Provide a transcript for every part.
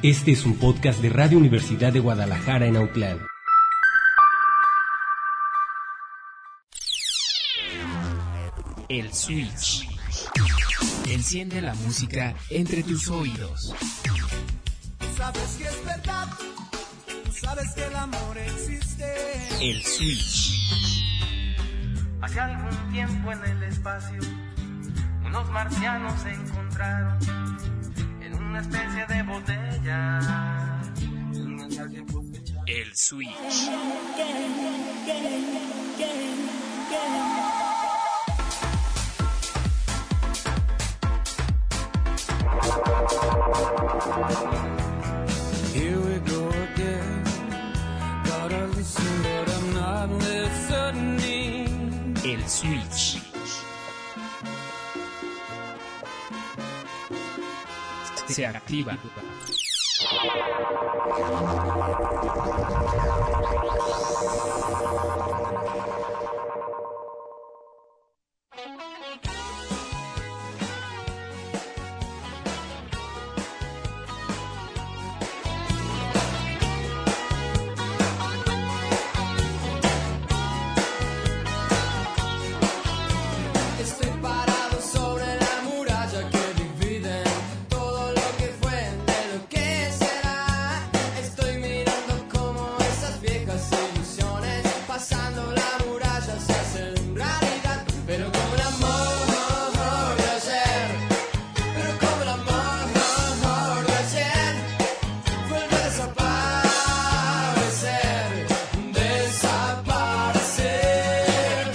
Este es un podcast de Radio Universidad de Guadalajara en Autlán. El Switch. Enciende la música entre tus oídos. Sabes que es verdad, tú sabes que el amor existe. El Switch. Hace algún tiempo en el espacio, unos marcianos se encontraron en una especie de botella. El Switch. Here we go again. Gotta listen, but I'm not listening. El Switch. Se activa. Estoy parado sobre la muralla que divide todo lo que fue de lo que será. Estoy mirando como esas viejas ilusiones pasando la muralla se hacen realidad. Pero como el amor de ayer, pero como el amor de ayer, vuelve a desaparecer, desaparecer.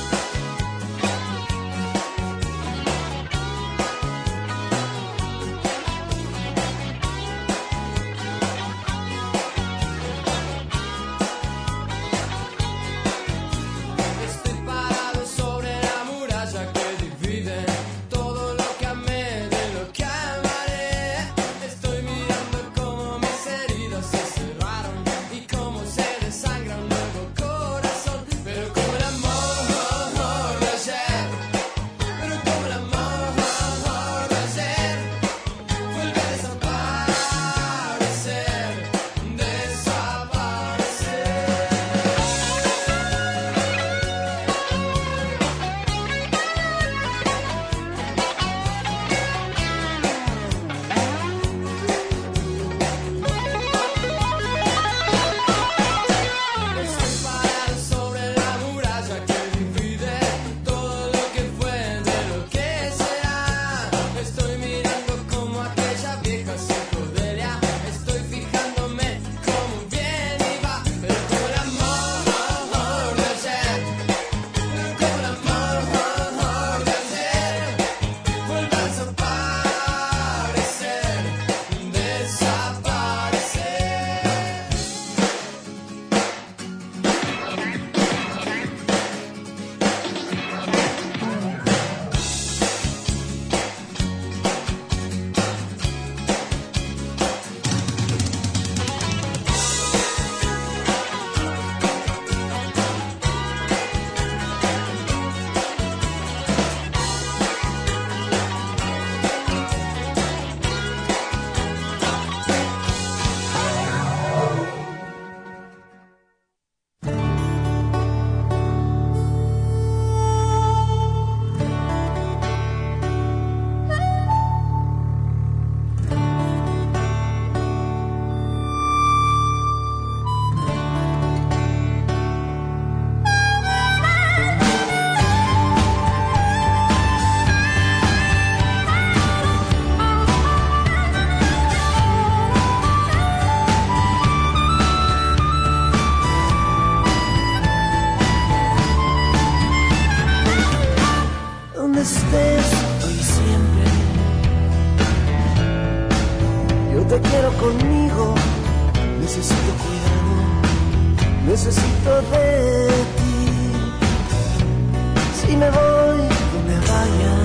Estoy parado sobre la muralla que divide todo lo que amé de lo que amaré. Estoy mirando cómo mis heridas se cerraron y cómo se desangra un nuevo corazón. Pero como el amor de ayer, pero como el amor de ayer, vuelve a desaparecer, desaparecer. Estoy parado sobre la muralla que divide todo lo que fue de lo que será. Estoy mirando como aquella vieja psicodelia. Estoy fijándome cómo viene y va. Pero como el amor de ayer, pero como el amor de ayer, vuelve a desaparecer, desaparecer. Donde estés hoy siempre, yo te quiero conmigo. Necesito cuidado, necesito de ti. Si me voy donde vaya,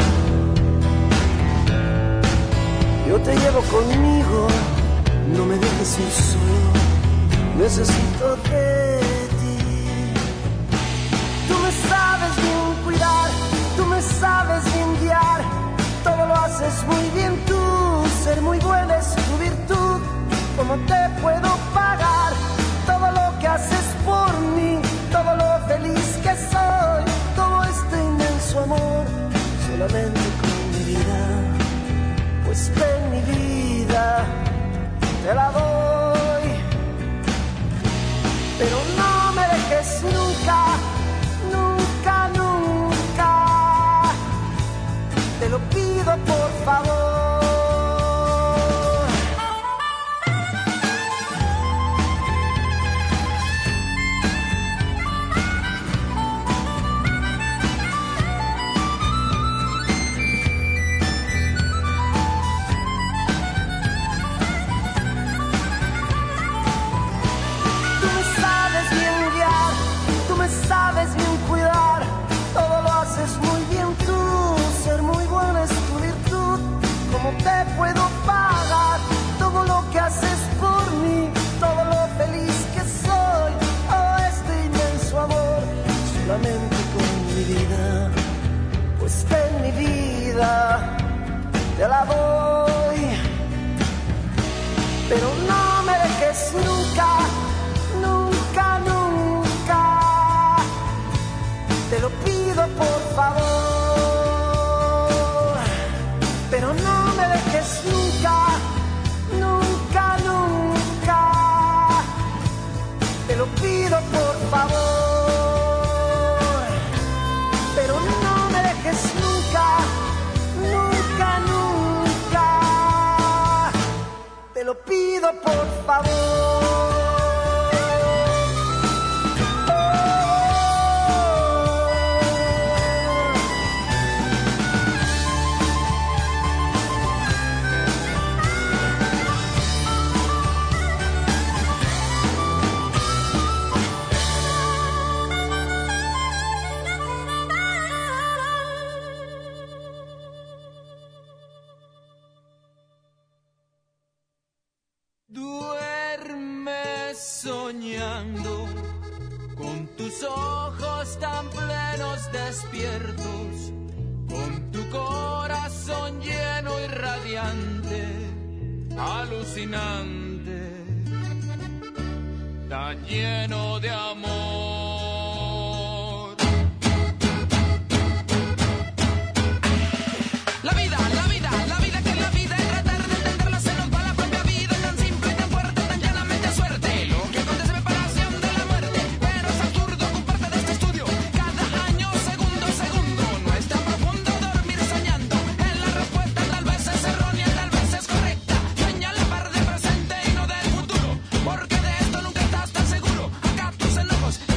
yo te llevo conmigo. No me dejes ir solo, necesito de ti. Tú me sabes bien cuidar, tú me sabes bien guiar, todo lo haces muy bien tú, ser muy buena es tu virtud. ¿cómo te puedo pagar todo lo que haces por mí? Todo lo feliz que soy, todo este inmenso amor, solamente con mi vida. Pues ven mi vida, te la doy, pero no me dejes nunca, nunca, nunca. Te lo pido por favor. Sabes bien cuidar, todo lo haces muy bien tú. Ser muy bueno es tu virtud. ¿Cómo te puedo pagar todo lo que haces por mí? Todo lo feliz que soy, oh, este inmenso amor, solamente con mi vida. Pues ven mi vida, te la doy, pero no me dejes nunca, nunca, nunca. Te lo pido por favor, pero no me dejes nunca, nunca, nunca. Te lo pido por favor, pero no me dejes nunca, nunca, nunca. Te lo pido por favor. Soñando con tus ojos tan plenos despiertos, con tu corazón lleno y radiante, alucinante, tan lleno de amor. La vida, la vida, la vida que es la vida, y tratar de entenderla se nos va la propia vida, tan simple, tan fuerte, tan llanamente suerte. Lo que acontece me paración de la muerte, pero es absurdo ocuparte de este estudio. Cada año, segundo, segundo, no es tan profundo dormir soñando. En la respuesta tal vez es errónea, tal vez es correcta. Sueña la par del presente y no del futuro, porque de esto nunca estás tan seguro. Acá tus enojos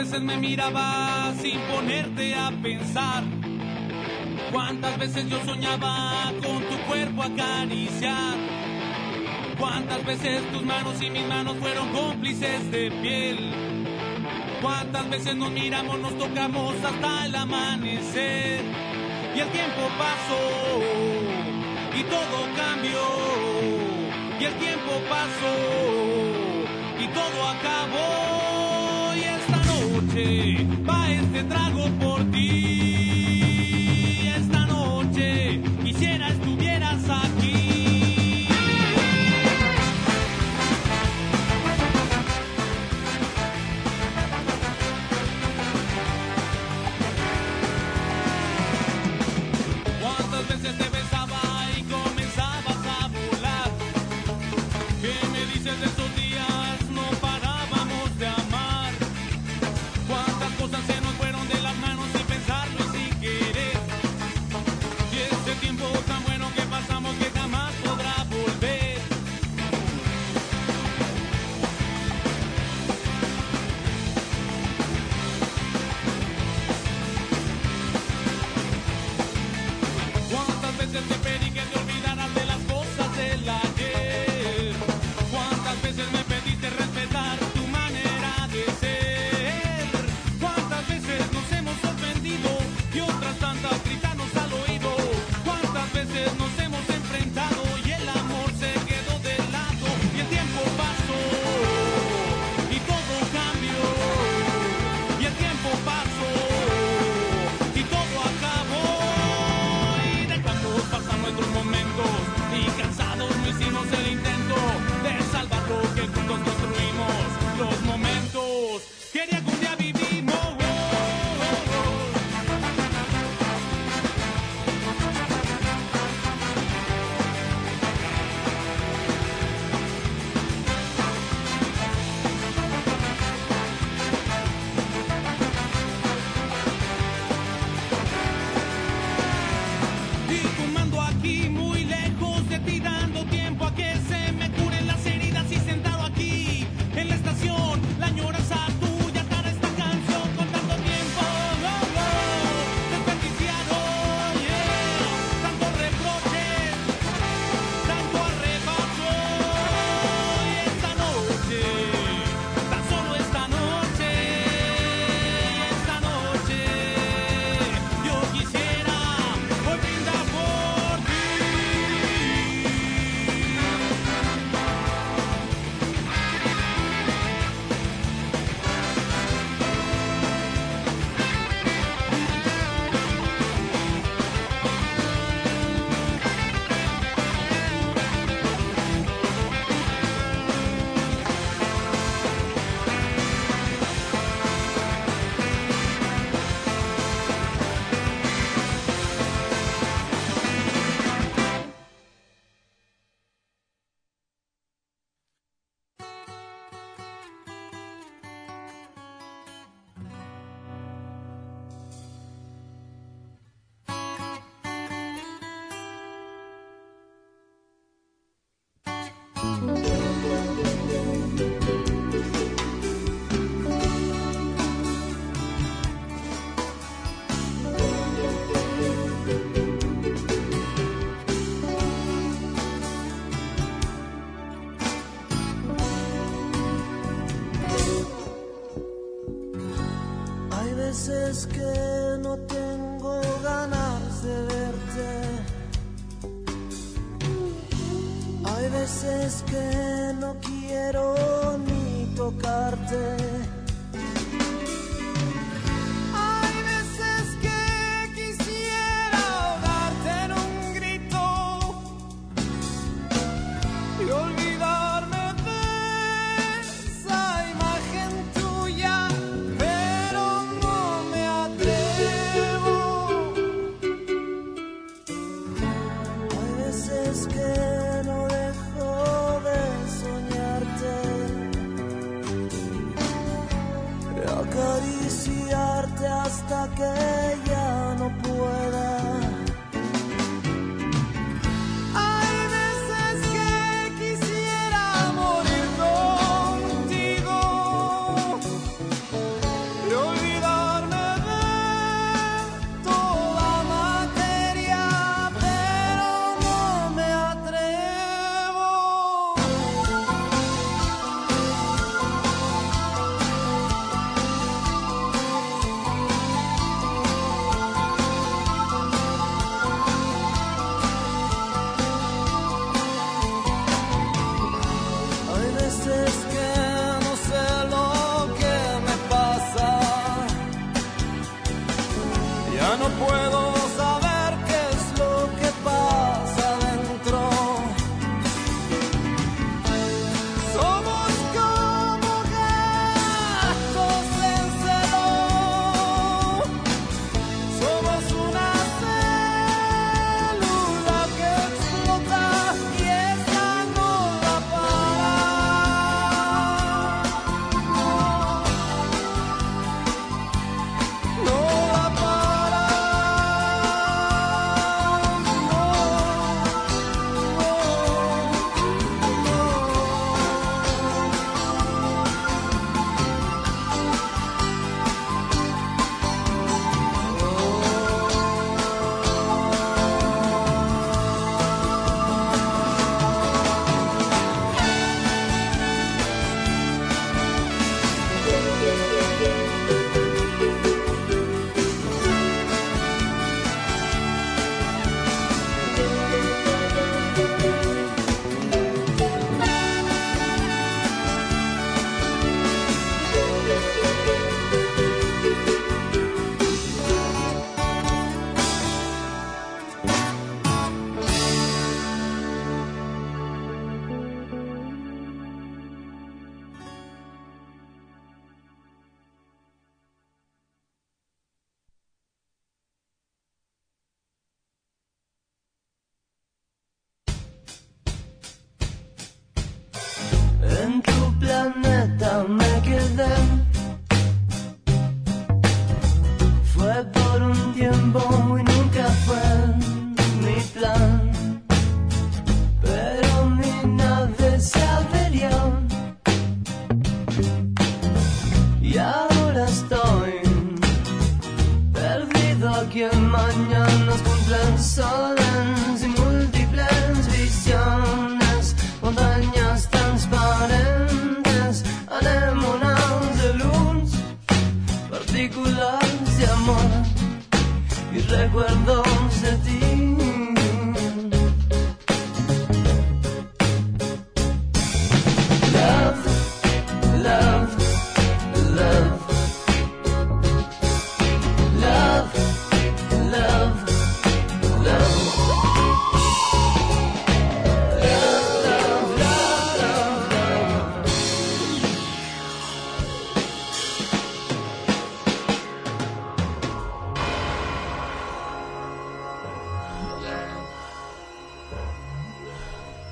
veces me mirabas sin ponerte a pensar? ¿Cuántas veces yo soñaba con tu cuerpo acariciar? ¿Cuántas veces tus manos y mis manos fueron cómplices de piel? ¿Cuántas veces nos miramos, nos tocamos hasta el amanecer? Y el tiempo pasó y todo cambió. Y el tiempo pasó y todo acabó. Y esta noche va este trago por ti. Esta noche quisiera estuvieras aquí. ¿Cuántas veces te besaba y comenzabas a volar? ¿Qué me dices de esos días? No parábamos de amar. ¿Cuántas cosas se nos fueron de las manos sin pensarlo y sin querer? Y ese tiempo tan bueno que pasamos que jamás podrá volver. ¿Cuántas veces te pedí que te olvidaras de las cosas del ayer? ¿Cuántas veces me pediste respetar tu manera de ser? ¿Cuántas veces nos hemos ofendido y otras tantas gritarnos al oído? ¿Cuántas veces nos hemos enfrentado y el amor se quedó de lado? Y el tiempo pasó y todo cambió. Y el tiempo pasó y todo acabó. Y dejamos pasar nuestros momentos y cansados no hicimos el intento de salvar lo que juntos construimos. Los momentos quería que un día vivimos. Y fumando aquí muy lejos de ti, dando tiempo a que se me curen las heridas y sentado aquí en la estación, la añoranza tuya para esta canción con tanto tiempo desperdiciado, yeah. Tantos reproches, tanto arrebato. Y esta noche, tan solo esta noche, yo quisiera hoy brindar por ti. Hay veces que no tengo ganas de verte. Hay veces que no quiero ni tocarte. Hay veces que quisiera ahogarte en un grito y olvidarme de esa imagen tuya, pero no me atrevo. Hay veces que no dejo de soñarte, de acariciarte hasta que ya no pueda. Hay veces que quisiera morir contigo y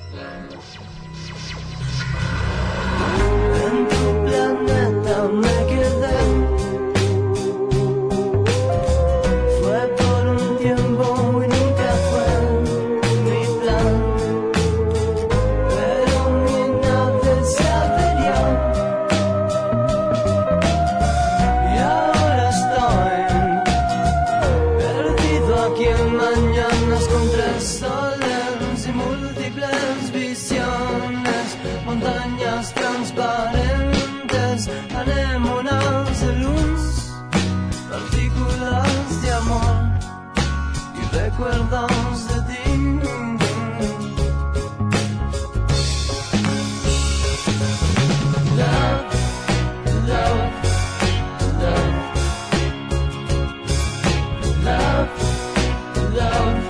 En tu planeta me quedé. Fue por un tiempo y nunca fue mi plan. Pero mi nave se averió. Y ahora estoy perdido aquí en mañanas con 3 soles y múltiples visiones. Montañas transparentes, anémonas de luz, partículas de amor y recuerdos de ti. Love, love, love, love, love, love.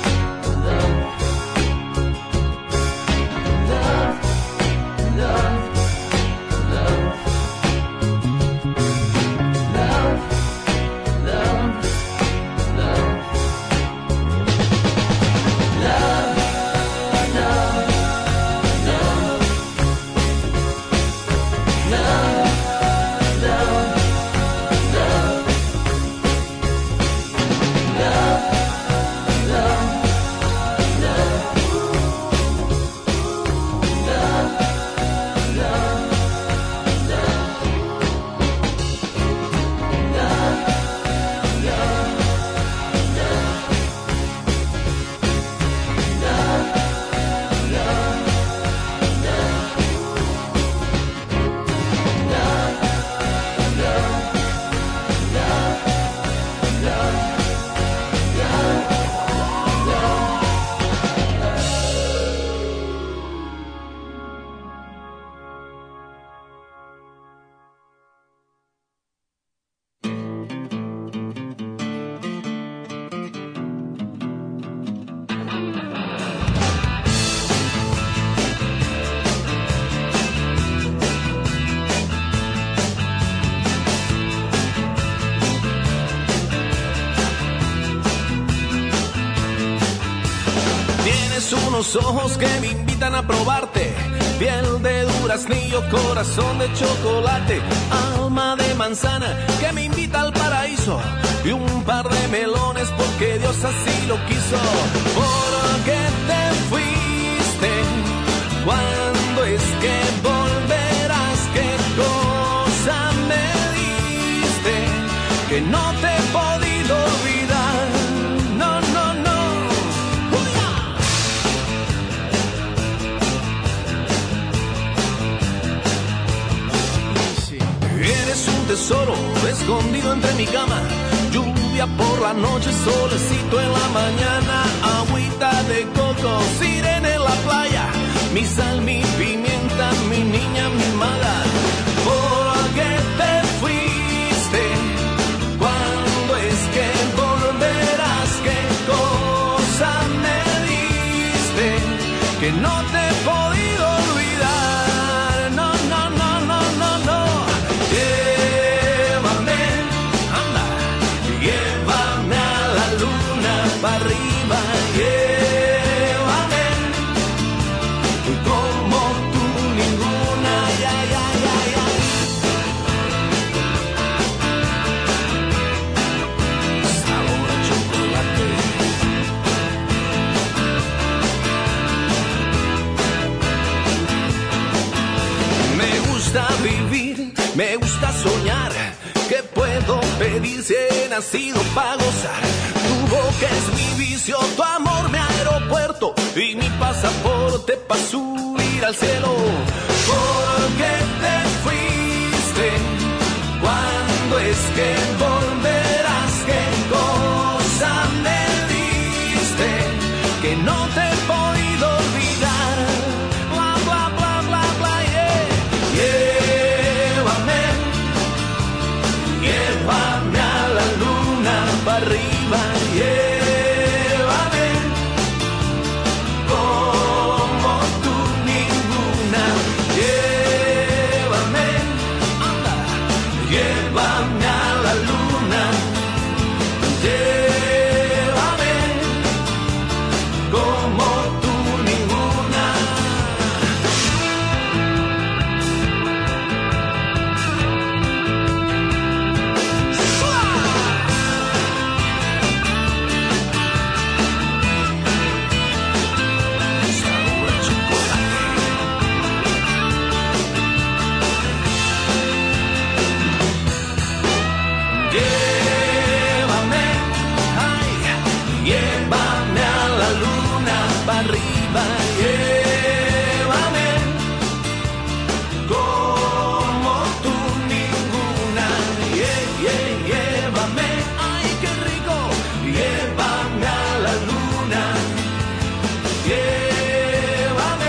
Unos ojos que me invitan a probarte, piel de duraznillo, corazón de chocolate, alma de manzana que me invita al paraíso, y un par de melones porque Dios así lo quiso. ¿Por qué te fuiste? ¿Cuándo es que volverás? ¿Qué cosa me diste que no te he podido olvidar? No, no, no. Eres un tesoro escondido entre mi cama, lluvia por la noche, solecito en la mañana, agüita de coco, sirena en la playa, mi sal, mi pimienta, mi niña mimada. ¿Por qué te fuiste? ¿Cuándo es que volverás? ¿Qué cosa me diste que no te he podido olvidar? No, no, no, no, no, no. Llévame, anda, llévame a la luna para arriba, llévame, como tú ninguna, ya, ya, ya, ya. Sabor a chocolate. Me gusta vivir, me gusta soñar. ¿Qué puedo pedir si he nacido para gozar? Tu boca es mi vicio, tu amor mi aeropuerto y mi pasaporte para subir al cielo. ¿Por qué te fuiste? ¿Cuándo es que volverás? ¿Qué cosa me diste que no te he podido olvidar? Bla, bla, bla, bla, bla, yeah. Llévame, llévame a la luna para arriba, llévame, como tú ninguna, llévame, anda, llévame a la luna. nada, llévame como tú ninguna, llévame, ay qué rico, llévame a la luna, llévame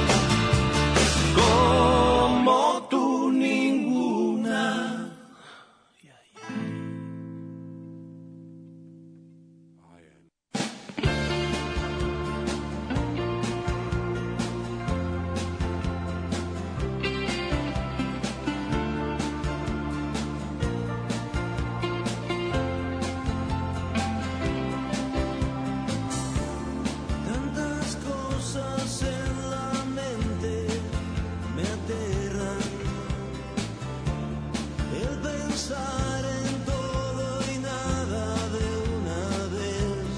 como tú ninguna. Tantas cosas en la mente me aterran. El pensar en todo y nada de una vez.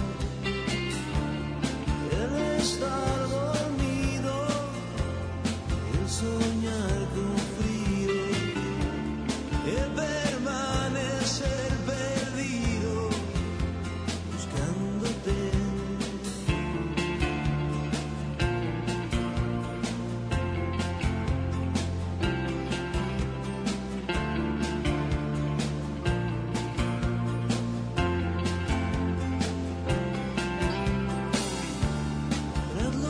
El estar dormido, el soñar con frío, el permanecer perdido buscándote. Tras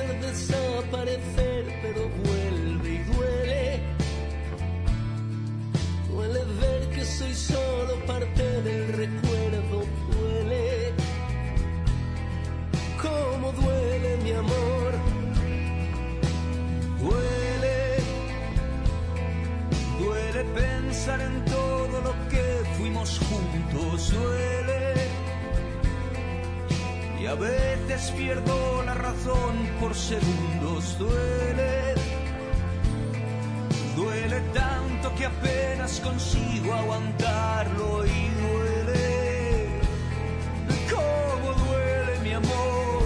hacer desaparecer, pero vuelve y duele. Duele ver que soy solo parte del recuerdo, duele. Cómo duele mi amor, duele. Duele pensar en todo lo que fuimos juntos, duele. Y a veces pierdo la razón por segundos, duele. Duele tanto que apenas consigo aguantarlo y duele. Cómo duele mi amor.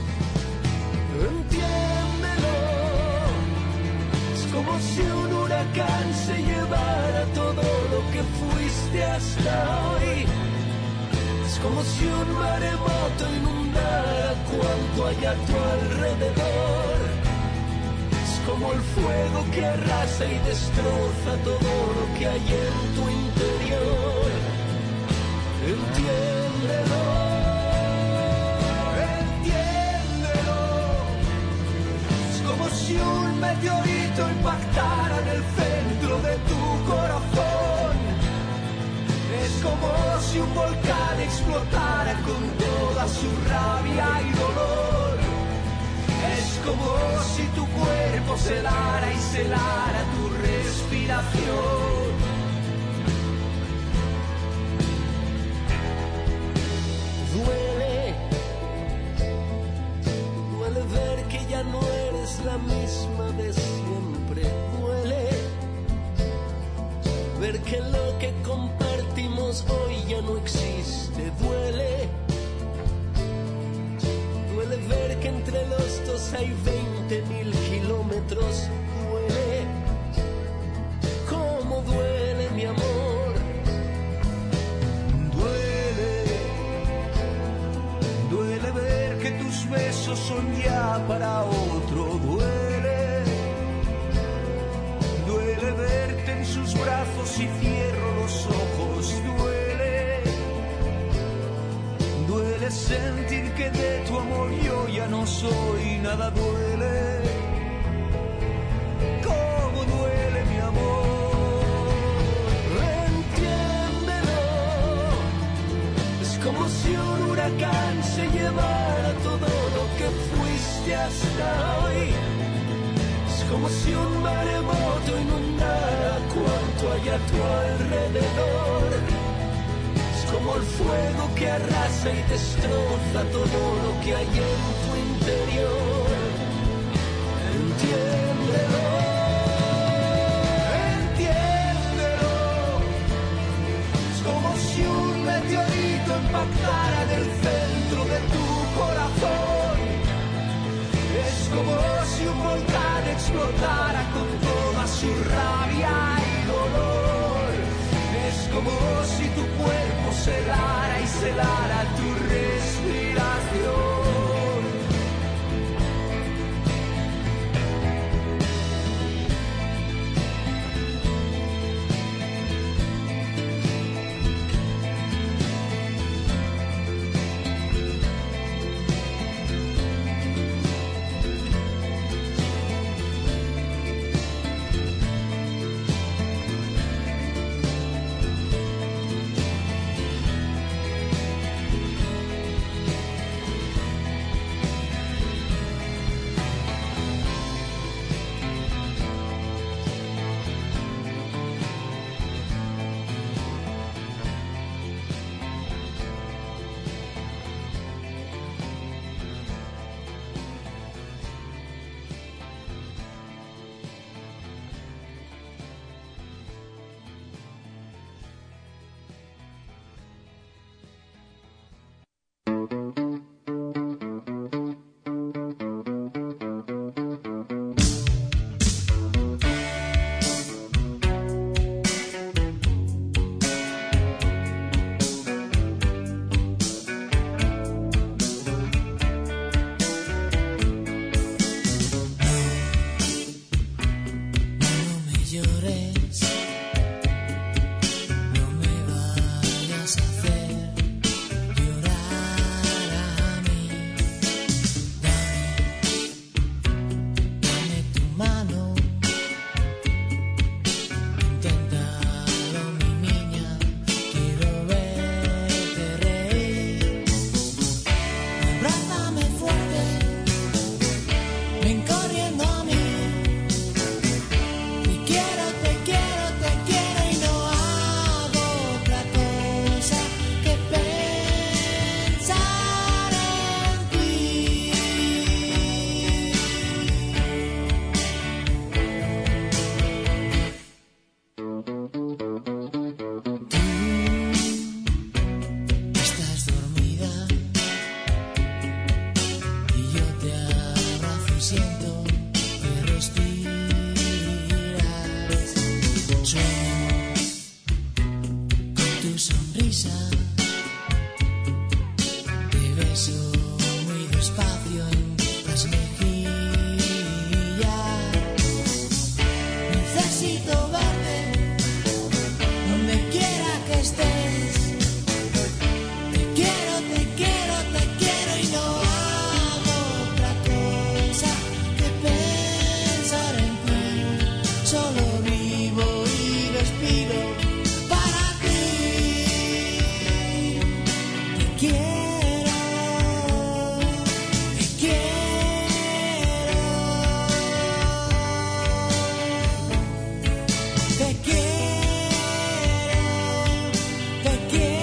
Entiéndelo. Es como si un huracán se llevara todo lo que fuiste hasta hoy. Es como si un maremoto inundara cuanto hay a tu alrededor. Es como el fuego que arrasa y destroza todo lo que hay en tu interior. Entiéndelo, entiéndelo. Es como si un meteorito impactara en el centro de tu corazón. Es como si un volcán explotara con toda su rabia y dolor. Es como si tu cuerpo se helara y se helara tu respiración. Duele, duele ver que ya no eres la misma de siempre. Duele ver que lo que compartimos hoy ya no existe, duele. Duele ver que entre los dos hay 20.000 kilómetros, duele. Cómo duele mi amor, duele. Duele ver que tus besos son ya para otro, duele. Duele verte en sus brazos y cierro los ojos, duele. Duele sentir que de tu amor yo ya no soy nada, duele. Cómo duele mi amor, entiéndelo. Es como si un huracán se llevara todo lo que fuiste hasta hoy. Como si un maremoto inundara cuanto hay a tu alrededor. Es como el fuego que arrasa y destroza todo lo que hay en tu interior. Entiéndelo, entiéndelo. Es como si un meteorito impactara en el centro de tu corazón. Es como si un volcán explotara con toda su rabia y dolor. Es como si tu cuerpo se helara y se helara tu respiración. siento que respiras. Sueño con tu sonrisa. Te beso muy despacio en las mejillas. Necesito verte donde quiera que estés. Te quiero, te quiero, te quiero y no hago otra cosa que pensar en ti. Solo vivo y respiro para ti. Te quiero, te quiero, te quiero, te quiero.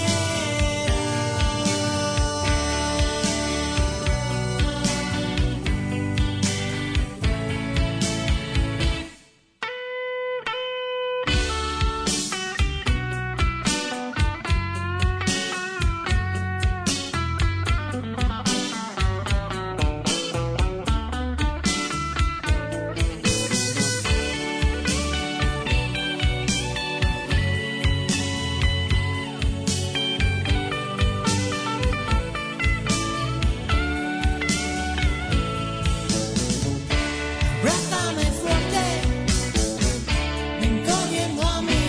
Abrázame fuerte, ven corriendo a mí.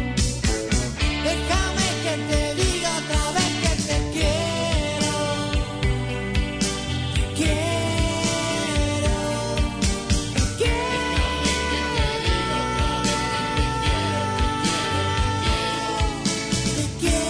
Déjame que te diga otra vez que te quiero. Te quiero, te quiero. Te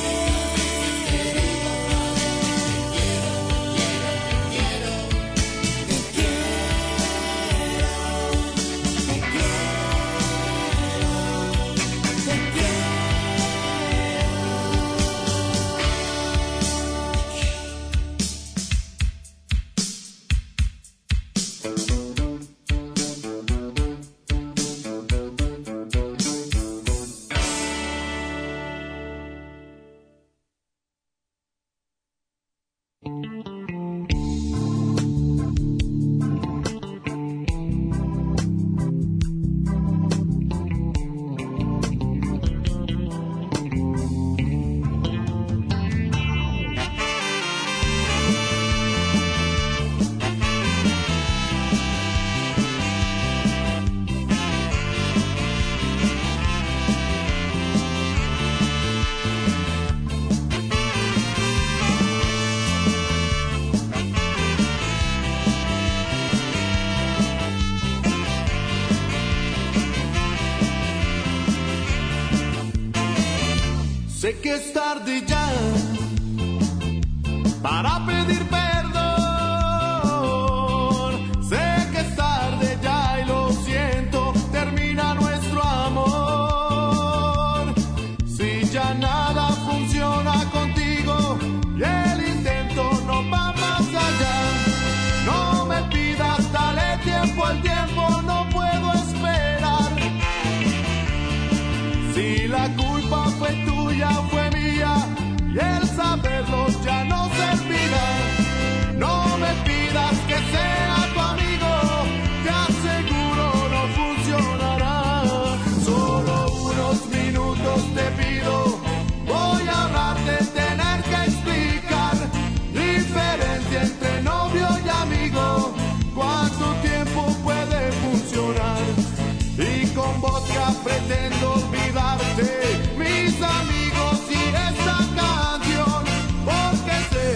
Sé que es tarde ya para pedir perdón. Sé que es tarde ya y lo siento, termina nuestro amor. Si ya nada funciona contigo y el intento no va más allá, no me pidas, dale tiempo al tiempo, no puedo esperar. Si la culpa fue tuya, fue mía, y el saberlo ya no servirá. No me pidas que sea tu amigo, te aseguro no funcionará. Solo unos minutos te pido, voy a ahorrarte tener que explicar. Diferencia entre novio y amigo, cuánto tiempo puede funcionar. Y con vodka pretendo olvidarte, mis amigos y esta canción, porque sé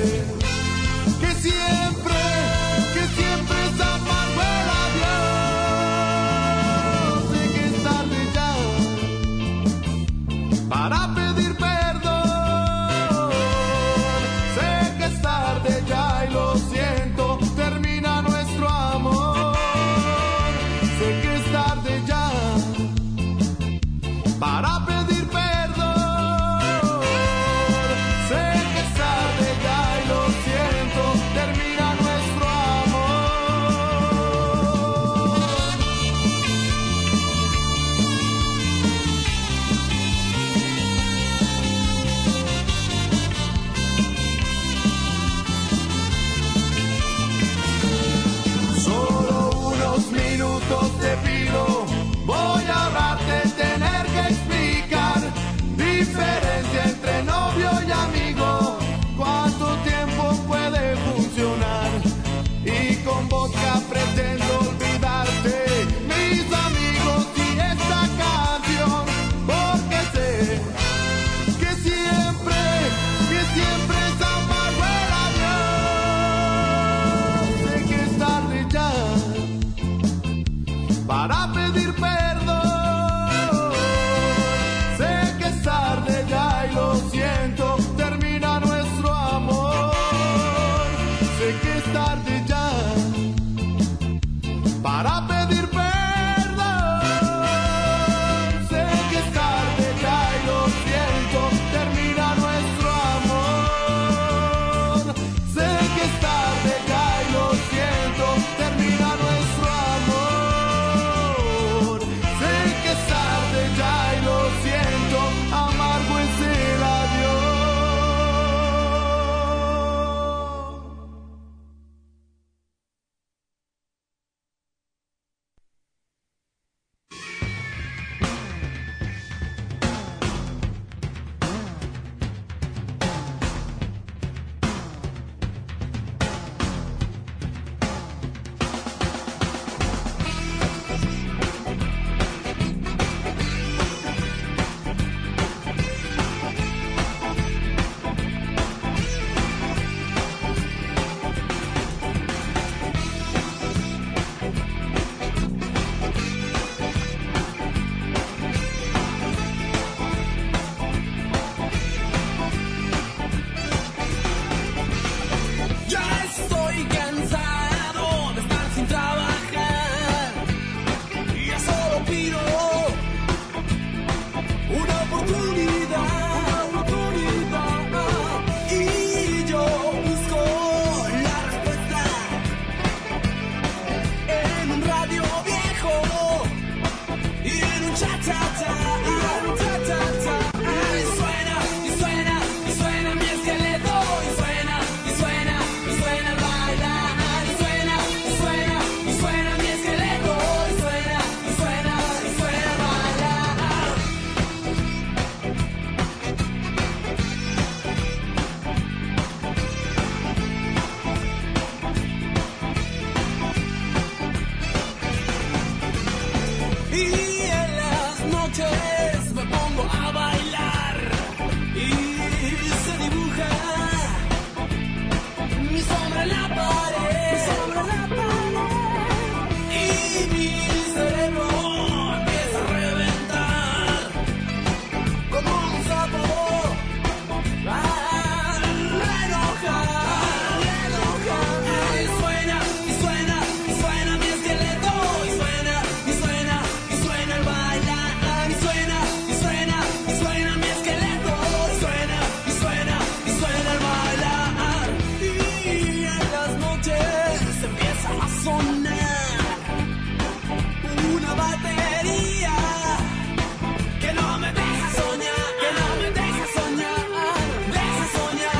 sonar una batería que no me deja soñar, que no me deja soñar, deja soñar.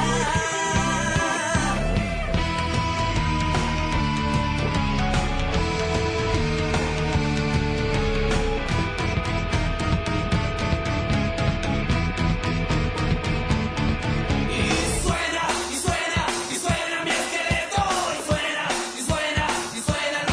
Y suena mi esqueleto, y suena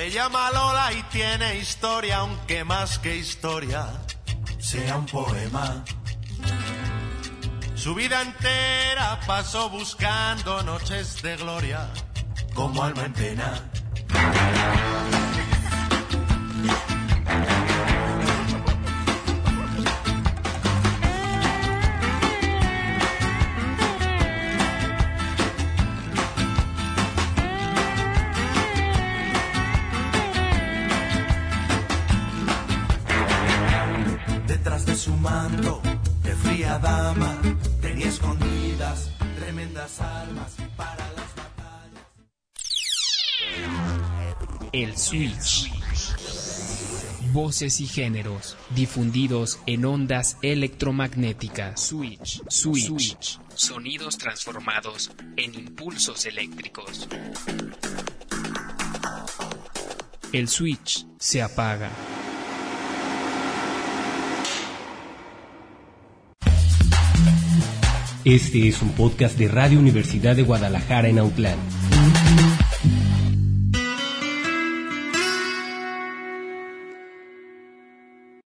Se llama Lola y tiene historia, aunque más que historia sea un poema. Su vida entera pasó buscando noches de gloria, como alma en pena. Detrás de su manto de fría dama tenía escondidas tremendas armas para las batallas. El Switch. Voces y géneros difundidos en ondas electromagnéticas. Switch. Sonidos transformados en impulsos eléctricos. El Switch se apaga. Este es un podcast de Radio Universidad de Guadalajara en Autlán.